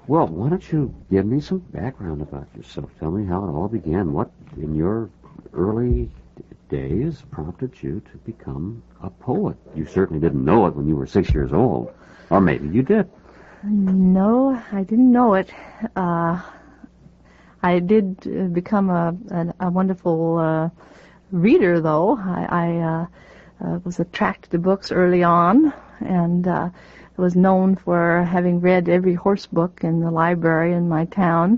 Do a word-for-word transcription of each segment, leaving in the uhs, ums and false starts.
Well, why don't you give me some background about yourself? Tell me how it all began. What, in your early days, prompted you to become a poet? You certainly didn't know it when you were six years old. Or maybe you did. No, I didn't know it. Uh, I did uh, become a, a, a wonderful uh, reader, though. I, I uh, uh, was attracted to books early on, and uh, was known for having read every horse book in the library in my town.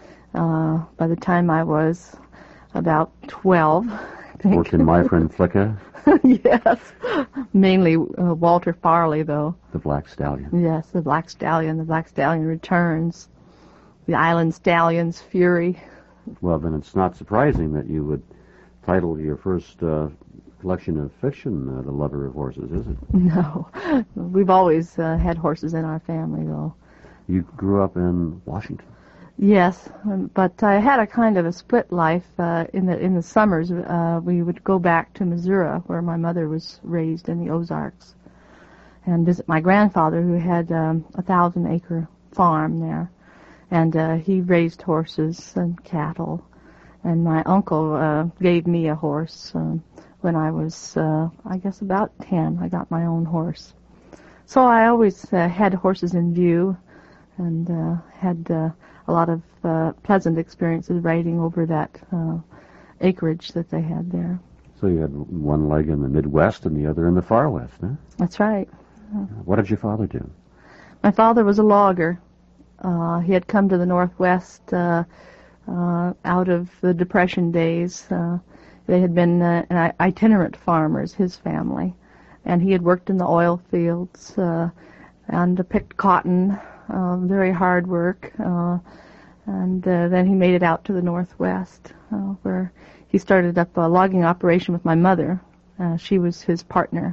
Uh, by the time I was about twelve, I think. Worked in My Friend Flicka? Yes. Mainly uh, Walter Farley, though. The Black Stallion. Yes, the Black Stallion. The Black Stallion Returns. The Island Stallion's Fury. Well, then it's not surprising that you would title your first uh, collection of fiction uh, The Lover of Horses, is it? No. We've always uh, had horses in our family, though. You grew up in Washington? Yes, um, but I had a kind of a split life. Uh, in the in the summers, uh, we would go back to Missouri, where my mother was raised in the Ozarks, and visit my grandfather, who had um, a thousand-acre farm there, and uh, he raised horses and cattle. And my uncle uh, gave me a horse um, when I was, uh, I guess, about ten. I got my own horse. So I always uh, had horses in view, and uh, had uh, a lot of uh, pleasant experiences riding over that uh, acreage that they had there. So you had one leg in the Midwest and the other in the Far West, huh? That's right. Uh, what did your father do? My father was a logger. Uh, he had come to the Northwest uh, uh, out of the Depression days. Uh, they had been uh, an itinerant farmers, his family, and he had worked in the oil fields uh, and uh, picked cotton. Uh, very hard work, uh, and uh, then he made it out to the Northwest, uh, where he started up a logging operation with my mother. Uh, she was his partner.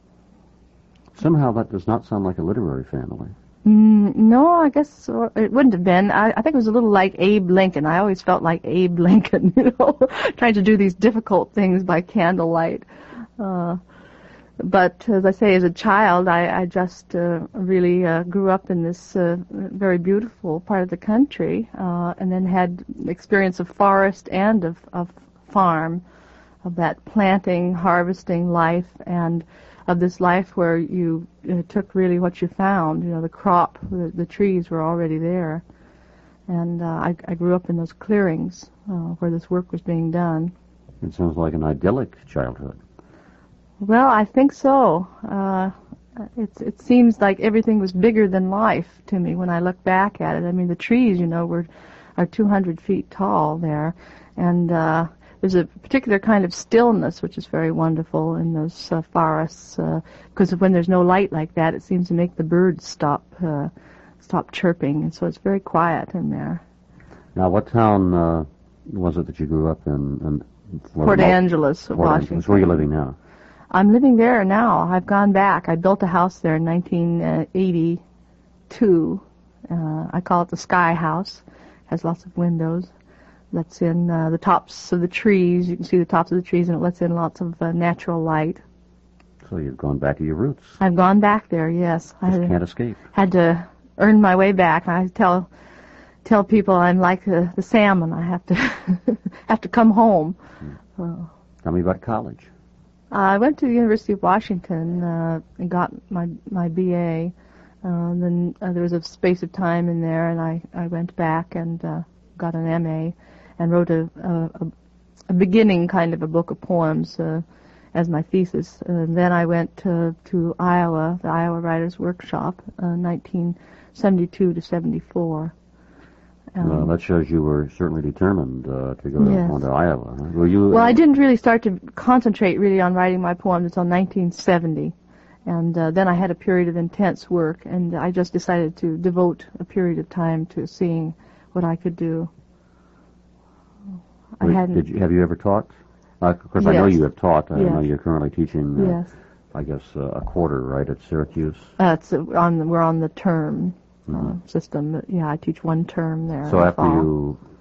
Somehow that does not sound like a literary family. Mm, no, I guess it wouldn't have been. I, I think it was a little like Abe Lincoln. I always felt like Abe Lincoln, you know, trying to do these difficult things by candlelight. Uh, But as I say, as a child, I, I just uh, really uh, grew up in this uh, very beautiful part of the country, uh, and then had experience of forest and of, of farm, of that planting, harvesting life, and of this life where you uh, took really what you found. You know, the crop, the, the trees were already there, and uh, I, I grew up in those clearings uh, where this work was being done. It sounds like an idyllic childhood. Well, I think so. Uh, it's, it seems like everything was bigger than life to me when I look back at it. I mean, the trees, you know, were are two hundred feet tall there, and uh, there's a particular kind of stillness which is very wonderful in those uh, forests, because when there's no light like that, it seems to make the birds stop uh, stop chirping, and so it's very quiet in there. Now, what town uh, was it that you grew up in? in Port Angeles, Port Washington. Angeles. Where are you living now? I'm living there now. I've gone back. I built a house there in nineteen eighty-two. Uh, I call it the Sky House. It has lots of windows. Lets in uh, the tops of the trees. You can see the tops of the trees, and it lets in lots of uh, natural light. So you've gone back to your roots. I've gone back there, yes. Just I had, can't escape. Had to earn my way back. I tell tell people I'm like uh, the salmon. I have to have to come home. Hmm. Uh, Tell me about college. I went to the University of Washington uh, and got my my B A. Uh, then uh, there was a space of time in there, and I, I went back and uh, got an M A and wrote a, a, a beginning kind of a book of poems uh, as my thesis. And then I went to, to Iowa, the Iowa Writers Workshop, uh, nineteen seventy-two to seventy-four. Um, well, that shows you were certainly determined uh, to go yes. on to Iowa. Huh? Were you? Well, I didn't really start to concentrate really on writing my poems until nineteen seventy, and uh, then I had a period of intense work, and I just decided to devote a period of time to seeing what I could do. I Wait, hadn't. Did you, have you ever taught? Uh, of course, yes. I know you have taught. I yes. know you're currently teaching. Uh, yes. I guess uh, a quarter, right, at Syracuse. Uh, it's on the, we're on the term. Mm-hmm. Uh, system. Yeah, I teach one term there. So after fall. you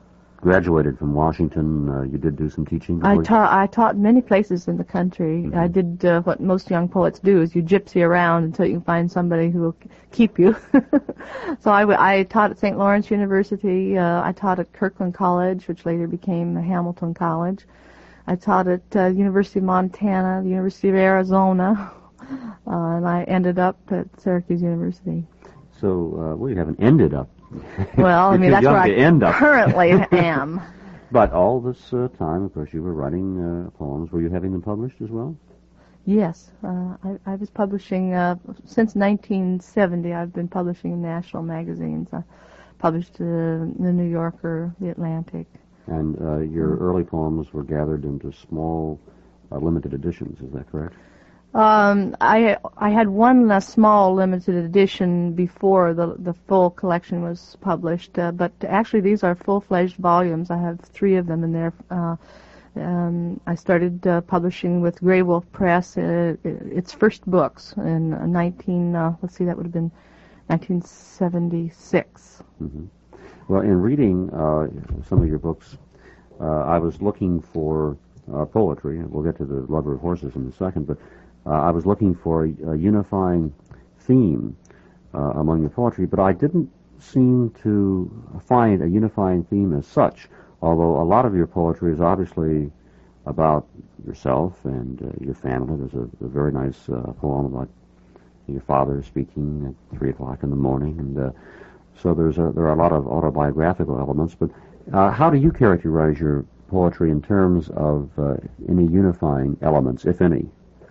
graduated from Washington, uh, you did do some teaching? I before you- taught I taught many places in the country. Mhm. I did uh, what most young poets do: is you gypsy around until you can find somebody who will keep you. So I, w- I taught at Saint Lawrence University. Uh, I taught at Kirkland College, which later became Hamilton College. I taught at uh, University of Montana, the University of Arizona, uh, and I ended up at Syracuse University. So, uh, well, you haven't ended up. Well, I You're mean, too that's young where to I end up. currently am. But all this uh, time, of course, you were writing uh, poems. Were you having them published as well? Yes, uh, I, I was publishing, uh, since nineteen seventy, I've been publishing in national magazines. I published uh, The New Yorker, The Atlantic. And uh, your early poems were gathered into small, uh, limited editions, is that correct? Um, I I had one uh, small limited edition before the the full collection was published, uh, but actually these are full-fledged volumes. I have three of them in there. Uh, um, I started uh, publishing with Grey Wolf Press, uh, its first books in uh, nineteen. Uh, let's see, that would have been nineteen seventy-six. Mm-hmm. Well, in reading uh, some of your books, uh, I was looking for uh, poetry, and we'll get to the Lover of Horses in a second, but uh, I was looking for a, a unifying theme uh, among your poetry, but I didn't seem to find a unifying theme as such, although a lot of your poetry is obviously about yourself and uh, your family. There's a, a very nice uh, poem about your father speaking at three o'clock in the morning, and uh, so there's a, there are a lot of autobiographical elements. But uh, how do you characterize your poetry in terms of uh, any unifying elements, if any?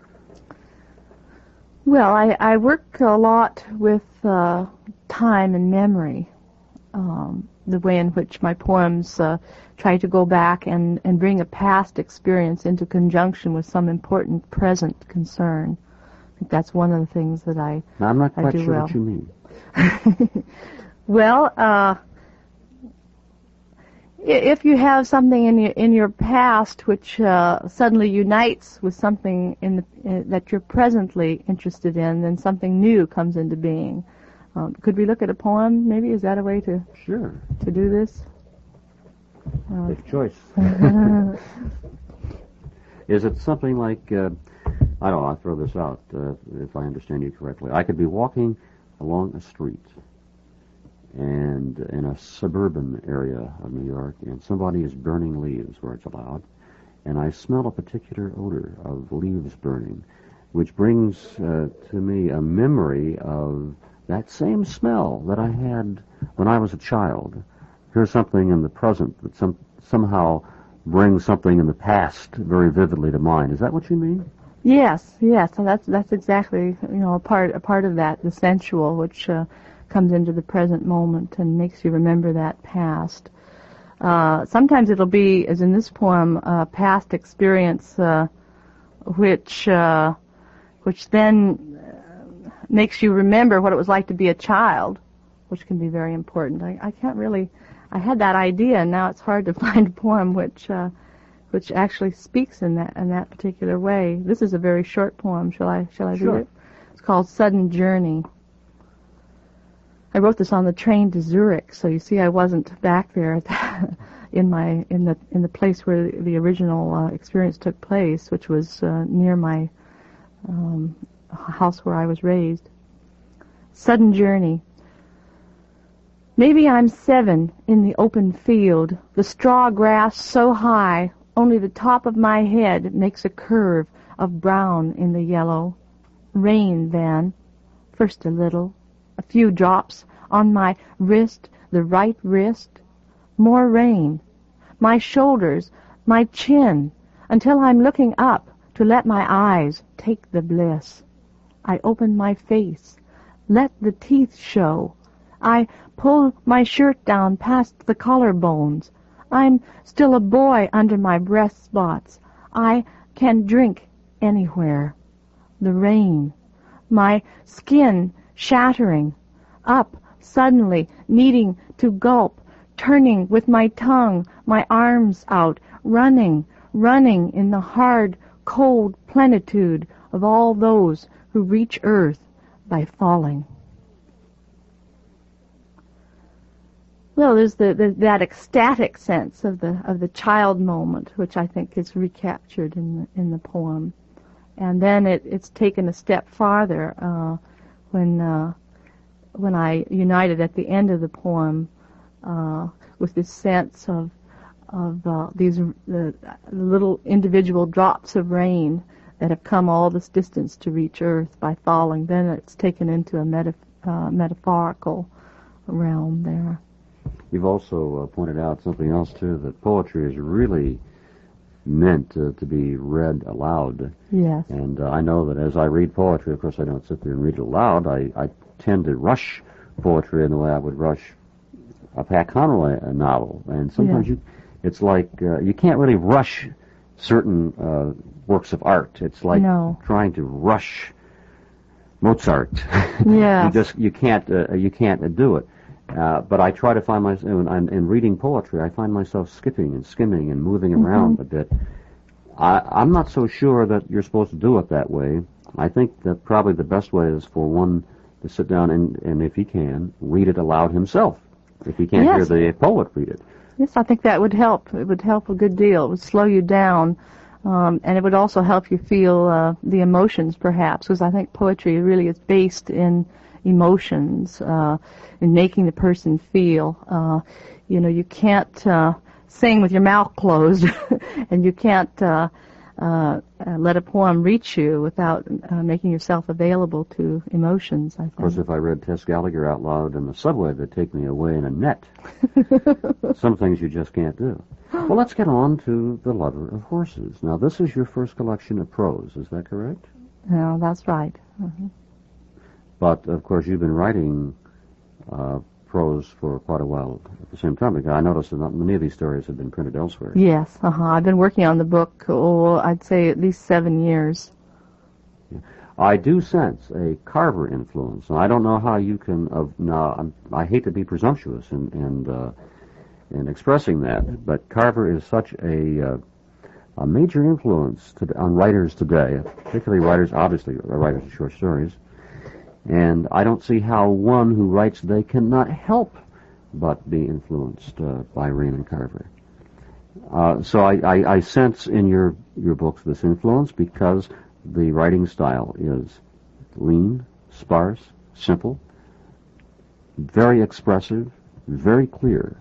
Well, I, I work a lot with uh, time and memory, um, the way in which my poems uh, try to go back and, and bring a past experience into conjunction with some important present concern. I think that's one of the things that I Now, I'm not I quite do sure well. what you mean. Well, uh, i- if you have something in your in your past which uh, suddenly unites with something in the, uh, that you're presently interested in, then something new comes into being. Um, could we look at a poem? Maybe is that a way to Sure. to do this? Uh, Take choice. Is it something like, uh, I don't know, I'll throw this out, uh, if I understand you correctly. I could be walking along a street and in a suburban area of New York, and somebody is burning leaves where it's allowed, and I smell a particular odor of leaves burning, which brings uh, to me a memory of that same smell that I had when I was a child. Here's something in the present that some, somehow brings something in the past very vividly to mind. Is that what you mean? Yes, yes, and that's that's exactly you know a part a part of that, the sensual, which uh, comes into the present moment and makes you remember that past. Uh, sometimes it'll be, as in this poem, a past experience, uh, which uh, which then uh, makes you remember what it was like to be a child, which can be very important. I, I can't really. I had that idea, and now it's hard to find a poem which. Uh, which actually speaks in that in that particular way. This is a very short poem. Shall I shall I Sure. read it? It's called Sudden Journey. I wrote this on the train to Zurich, so you see I wasn't back there at the, in my in the in the place where the, the original uh, experience took place, which was uh, near my um, house where I was raised. Sudden Journey. Maybe I'm seven in the open field, the straw grass so high, only the top of my head makes a curve of brown in the yellow. Rain, then. First a little, a few drops on my wrist, the right wrist. More rain. My shoulders, my chin, until I'm looking up to let my eyes take the bliss. I open my face, let the teeth show. I pull my shirt down past the collarbones. I'm still a boy under my breast spots. I can drink anywhere. The rain. My skin shattering. Up suddenly, needing to gulp. Turning with my tongue, my arms out. Running, running in the hard, cold plenitude of all those who reach earth by falling. Well, there's the, the that ecstatic sense of the of the child moment, which I think is recaptured in the, in the poem, and then it, it's taken a step farther uh, when uh, when I united at the end of the poem uh, with this sense of of uh, these the little individual drops of rain that have come all this distance to reach Earth by falling. Then it's taken into a meta, uh, metaphorical realm there. You've also uh, pointed out something else, too, that poetry is really meant uh, to be read aloud. Yes. And uh, I know that as I read poetry, of course I don't sit there and read it aloud, I, I tend to rush poetry in the way I would rush a Pat Conroy novel. And sometimes Yeah. you, it's like uh, you can't really rush certain uh, works of art. It's like No. trying to rush Mozart. Yes. you just you can't uh, you can't uh, do it. Uh, but I try to find myself, in, in reading poetry, I find myself skipping and skimming and moving around Mm-hmm. a bit. I, I'm not so sure that you're supposed to do it that way. I think that probably the best way is for one to sit down and, and if he can, read it aloud himself. If he can't Yes. hear the poet read it. Yes, I think that would help. It would help a good deal. It would slow you down, um, and it would also help you feel uh, the emotions, perhaps, because I think poetry really is based in emotions, uh, in making the person feel. Uh, you know, you can't uh, sing with your mouth closed, and you can't uh, uh, uh, let a poem reach you without uh, making yourself available to emotions, I think. Of course, if I read Tess Gallagher out loud in the subway, they'd take me away in a net. Some things you just can't do. Well, let's get on to The Lover of Horses. Now, this is your first collection of prose, is that correct? No, that's right. Mhm. But, of course, you've been writing uh, prose for quite a while at the same time. I noticed that not many of these stories have been printed elsewhere. Yes, uh-huh. I've been working on the book, oh, I'd say at least seven years. I do sense a Carver influence. Now, I don't know how you can. Uh, now, I'm, I hate to be presumptuous in in, uh, in expressing that, but Carver is such a uh, a major influence to, on writers today, particularly writers, obviously writers of short stories. And I don't see how one who writes today cannot help but be influenced uh, by Raymond Carver. Uh, so I, I, I sense in your, your books this influence because the writing style is lean, sparse, simple, very expressive, very clear.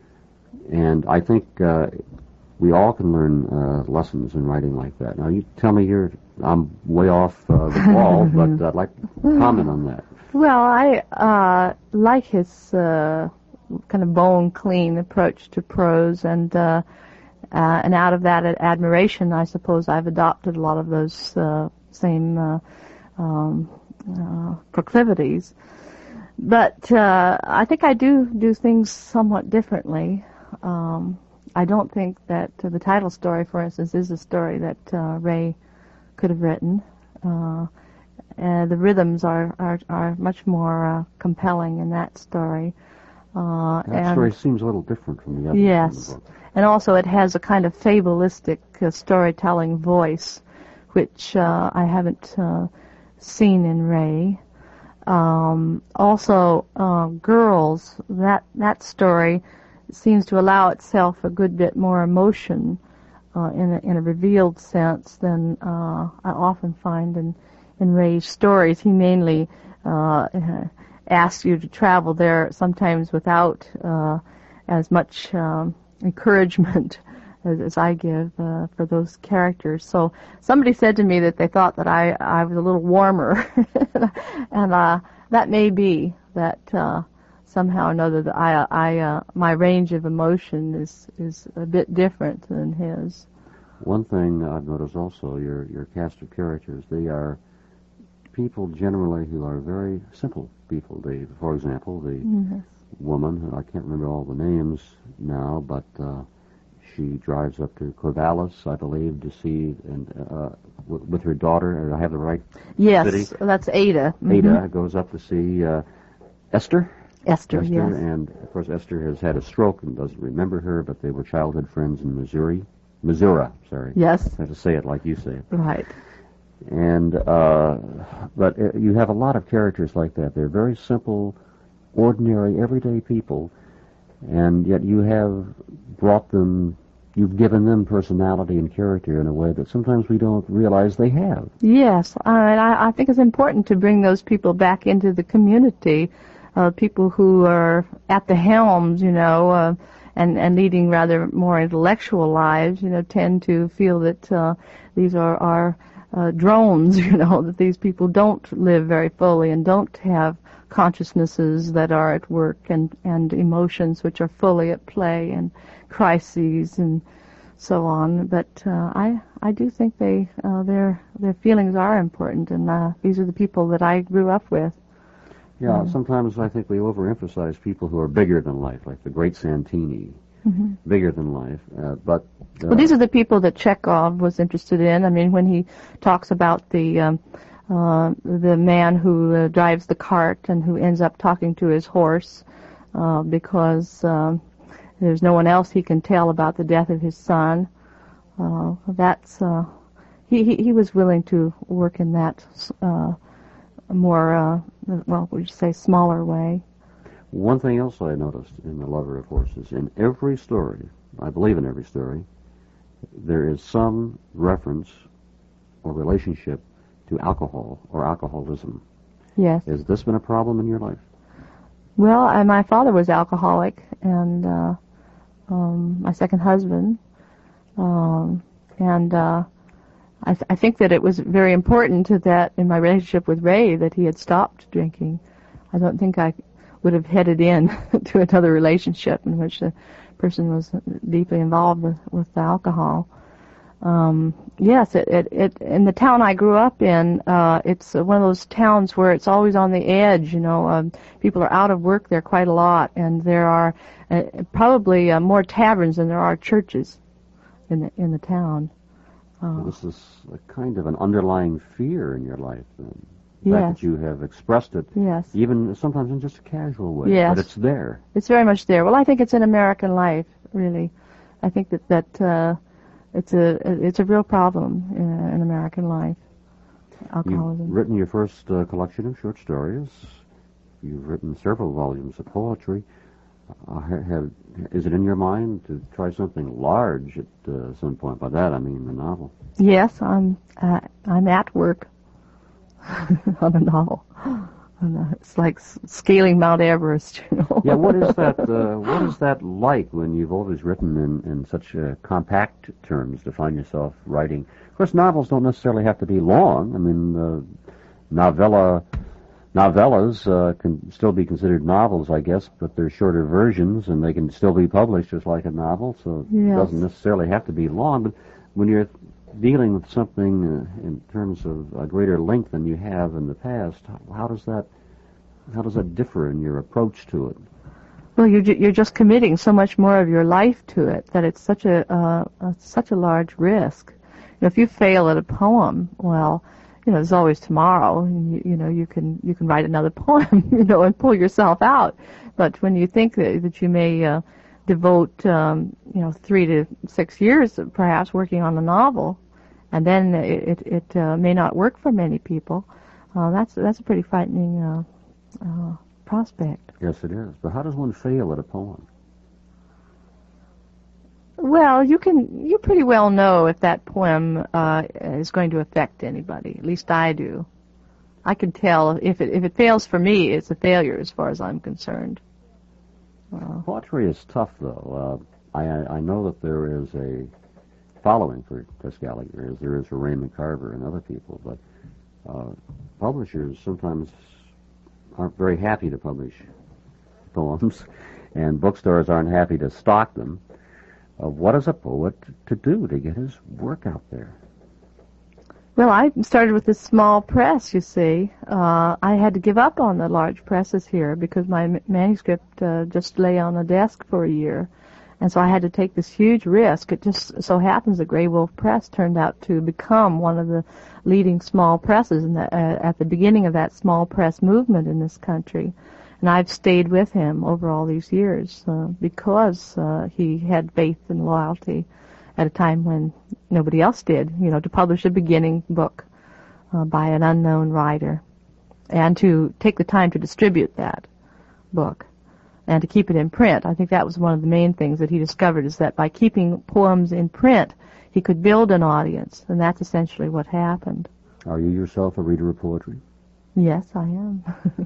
And I think uh, we all can learn uh, lessons in writing like that. Now, you tell me you're, I'm way off uh, the ball, but I'd like to comment on that. Well, I uh, like his uh, kind of bone-clean approach to prose, and uh, uh, and out of that admiration, I suppose I've adopted a lot of those uh, same uh, um, uh, proclivities. But uh, I think I do do things somewhat differently. Um, I don't think that uh, the title story, for instance, is a story that uh, Ray could have written. Uh, uh, the rhythms are, are, are much more uh, compelling in that story. Uh, That and story seems a little different from the others yes, in the book. and also it has a kind of fabulistic uh, storytelling voice, which uh, I haven't uh, seen in Ray. Um, also, uh, Girls, that that story seems to allow itself a good bit more emotion uh, in a, in a revealed sense than uh, I often find in in Ray's stories. He mainly uh, asks you to travel there sometimes without uh, as much um, encouragement as, as I give uh, for those characters. So somebody said to me that they thought that I, I was a little warmer, and uh, that may be that uh, somehow or another that I, I uh, my range of emotion is, is a bit different than his. One thing I've noticed also, your your cast of characters, they are people generally who are very simple people. They, for example, the Mm-hmm. woman, I can't remember all the names now, but uh, she drives up to Corvallis, I believe, to see, and uh, w- with her daughter, I have the right Yes, city. that's Ada. Mm-hmm. Ada goes up to see uh, Esther. Esther, Esther, yes. and of course Esther has had a stroke and doesn't remember her, but they were childhood friends in Missouri. Missouri, sorry. Yes. I have to say it like you say it. Right. And, uh, but uh, you have a lot of characters like that. They're very simple, ordinary, everyday people. and yet you have brought them, you've given them personality and character in a way that sometimes we don't realize they have. Yes, uh, and I, I think it's important to bring those people back into the community, uh, people who are at the helms, you know, uh, and, and leading rather more intellectual lives, you know, tend to feel that uh, these are, are uh, drones, you know, that these people don't live very fully and don't have consciousnesses that are at work and, and emotions which are fully at play and crises and so on. But uh, I I do think they uh, their their feelings are important, and uh, these are the people that I grew up with. Yeah, um, sometimes I think we overemphasize people who are bigger than life, like the great Santini, mm-hmm. bigger than life. Uh, but uh, well, these are the people that Chekhov was interested in. I mean, when he talks about the um, uh, the man who uh, drives the cart and who ends up talking to his horse uh, because um, there's no one else he can tell about the death of his son. Uh, that's uh, he, he he was willing to work in that uh, more uh, well, would you say smaller way. One thing else I noticed in The Lover of Horses, in every story, I believe in every story, there is some reference or relationship to alcohol or alcoholism. Yes. Has this been a problem in your life? Well, I, my father was alcoholic, and uh, um, my second husband, um, and uh, I, th- I think that it was very important that in my relationship with Ray that he had stopped drinking. I don't think I would have headed in to another relationship in which the person was deeply involved with, with the alcohol. Um, yes, it, it, it, in the town I grew up in, uh, it's one of those towns where it's always on the edge, you know, um, people are out of work there quite a lot, and there are uh, probably uh, more taverns than there are churches in the, in the town. Uh, well, this is a kind of an underlying fear in your life, then. The yes. fact that you have expressed it, yes. even sometimes in just a casual way, yes. but it's there. It's very much there. Well, I think it's in American life, really. I think that, that uh, It's a it's a real problem in, in American life, alcoholism. You've written your first uh, collection of short stories. You've written several volumes of poetry. Uh, have, is it in your mind to try something large at uh, some point? By that I mean the novel. Yes, I'm uh, I'm at work on a novel. It's like scaling Mount Everest, you know. Yeah, what is that? Uh, what is that like when you've always written in, in such uh, compact terms to find yourself writing? Of course, novels don't necessarily have to be long. I mean, uh, novella novellas uh, can still be considered novels, I guess, but they're shorter versions, and they can still be published just like a novel. So yes. It doesn't necessarily have to be long. But when you're dealing with something uh, in terms of a greater length than you have in the past, how, how does that how does that differ in your approach to it? Well, you're ju- you're just committing so much more of your life to it that it's such a, uh, a such a large risk. You know, if you fail at a poem, well, you know, there's always tomorrow. And you, you know, you can you can write another poem, you know, and pull yourself out. But when you think that, that you may uh, devote, um, you know, three to six years perhaps working on a novel, and then it it, it uh, may not work for many people, uh, that's that's a pretty frightening uh, uh, prospect. Yes, it is. But how does one fail at a poem? Well, you can you pretty well know if that poem uh, is going to affect anybody. At least I do. I can tell if it if it fails for me, it's a failure as far as I'm concerned. Uh, Poetry is tough, though. Uh, I I know that there is a following for Tess Gallagher, as there is for Raymond Carver and other people, but uh, publishers sometimes aren't very happy to publish poems, and bookstores aren't happy to stock them. Uh, what is a poet to do to get his work out there? Well, I started with this small press, you see. Uh, I had to give up on the large presses here because my m- manuscript uh, just lay on the desk for a year. And so I had to take this huge risk. It just so happens that Grey Wolf Press turned out to become one of the leading small presses in the, uh, at the beginning of that small press movement in this country. And I've stayed with him over all these years uh, because uh, he had faith and loyalty at a time when nobody else did, you know, to publish a beginning book uh, by an unknown writer and to take the time to distribute that book. and to keep it in print. I think that was one of the main things that he discovered, is that by keeping poems in print, he could build an audience, and that's essentially what happened. Are you yourself a reader of poetry? Yes, I am.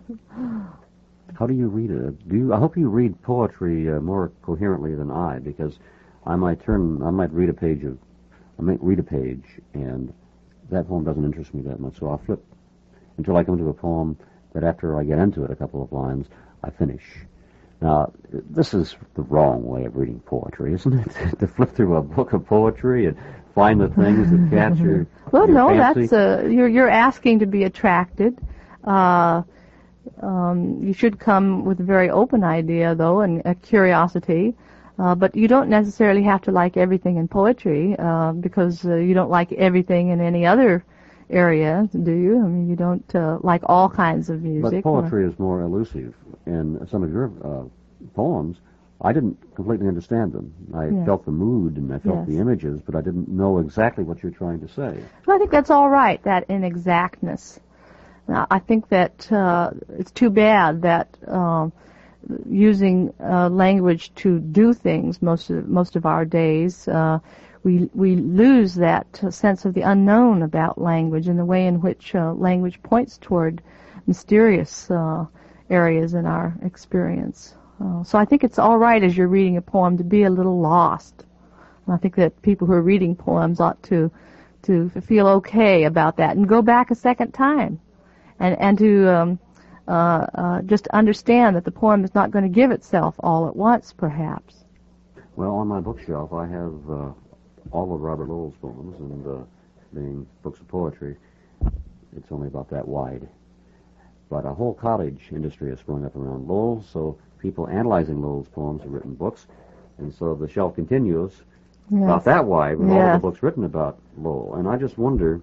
How do you read it? Do you? I hope you read poetry uh, more coherently than I, because I might turn, I might read a page of, I might read a page, and that poem doesn't interest me that much, so I'll flip until I come to a poem that after I get into it a couple of lines, I finish. Now, this is the wrong way of reading poetry, isn't it? To flip through a book of poetry and find the things that catch your, well, your no, fancy. that's uh, you're you're asking to be attracted. Uh, um, you should come with a very open idea, though, and a curiosity. Uh, but you don't necessarily have to like everything in poetry, uh, because uh, you don't like everything in any other area, do you? I mean, you don't uh, like all kinds of music. But poetry or... is more elusive. In some of your uh, poems, I didn't completely understand them. I yes. felt the mood and I felt yes. the images, but I didn't know exactly what you're trying to say. Well, I think that's all right, that inexactness. Now, I think that uh, it's too bad that uh, using uh, language to do things most of most of our days, uh, we we lose that uh, sense of the unknown about language and the way in which uh, language points toward mysterious uh, areas in our experience. Uh, so I think it's all right as you're reading a poem to be a little lost. And I think that people who are reading poems ought to to feel okay about that and go back a second time, and and to um, uh, uh, just understand that the poem is not going to give itself all at once, perhaps. Well, on my bookshelf, I have uh, all of Robert Lowell's poems, and uh, being books of poetry, it's only about that wide. But a whole cottage industry has sprung up around Lowell, so people analyzing Lowell's poems have written books, and so the shelf continues Yes. about that wide with yes. all the books written about Lowell. And I just wonder,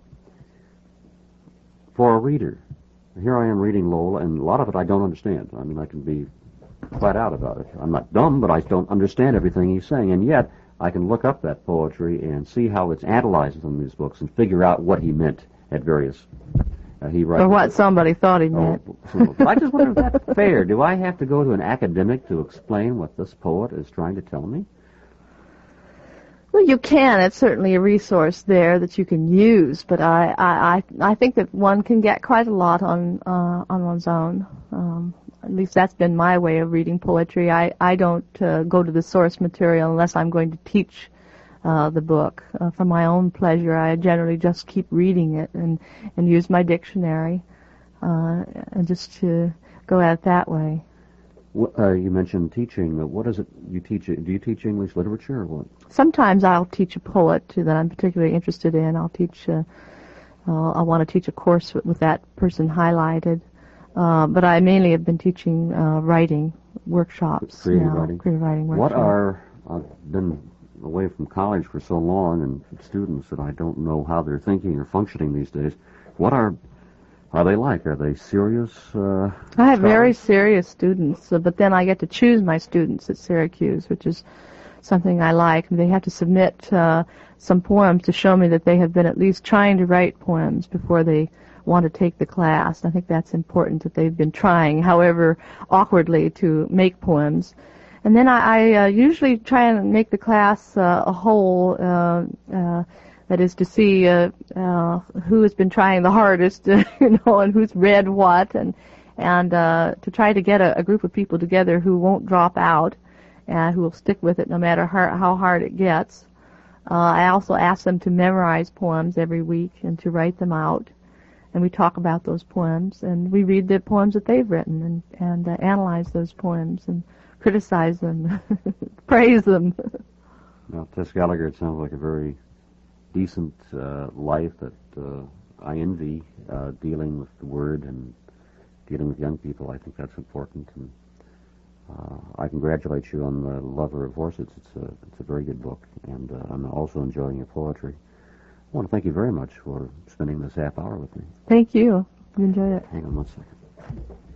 for a reader, here I am reading Lowell, and a lot of it I don't understand. I mean, I can be flat out about it. I'm not dumb, but I don't understand everything he's saying, and yet I can look up that poetry and see how it's analyzed in these books and figure out what he meant at various... Uh, he writes or what somebody thought he meant. Oh, I just wonder if that's fair. Do I have to go to an academic to explain what this poet is trying to tell me? Well, you can. It's certainly a resource there that you can use, but I, I, I I think that one can get quite a lot on uh, on one's own. Um, at least that's been my way of reading poetry. I, I don't uh, go to the source material unless I'm going to teach uh, the book. Uh, for my own pleasure, I generally just keep reading it and, and use my dictionary uh, and just to go at it that way. Uh, you mentioned teaching. What is it you teach? Do you teach English literature or what? Sometimes I'll teach a poet that I'm particularly interested in. I'll teach. Uh, uh, I want to teach a course with, with that person highlighted. Uh, but I mainly have been teaching uh, writing workshops. Creative now, writing. Creative writing workshops. What are? I've been away from college for so long, and students that I don't know how they're thinking or functioning these days. What are? Are they like? Are they serious? Uh, I have scholars? very serious students, uh, but then I get to choose my students at Syracuse, which is something I like. They have to submit uh, some poems to show me that they have been at least trying to write poems before they want to take the class. I think that's important, that they've been trying, however awkwardly, to make poems. And then I, I uh, usually try and make the class uh, a whole. Uh, uh, That is to see uh, uh, who has been trying the hardest, uh, you know, and who's read what, and and uh, to try to get a, a group of people together who won't drop out, and who will stick with it no matter how, how hard it gets. Uh, I also ask them to memorize poems every week and to write them out, and we talk about those poems, and we read the poems that they've written and and uh, analyze those poems and criticize them, praise them. Now, Tess Gallagher, it sounds like a very decent uh, life that uh, I envy, uh, dealing with the word and dealing with young people. I think that's important, and uh, I congratulate you on The Lover of Horses. It's a, it's a very good book, and uh, I'm also enjoying your poetry. I want to thank you very much for spending this half hour with me. Thank you. You enjoyed it. Hang on one second.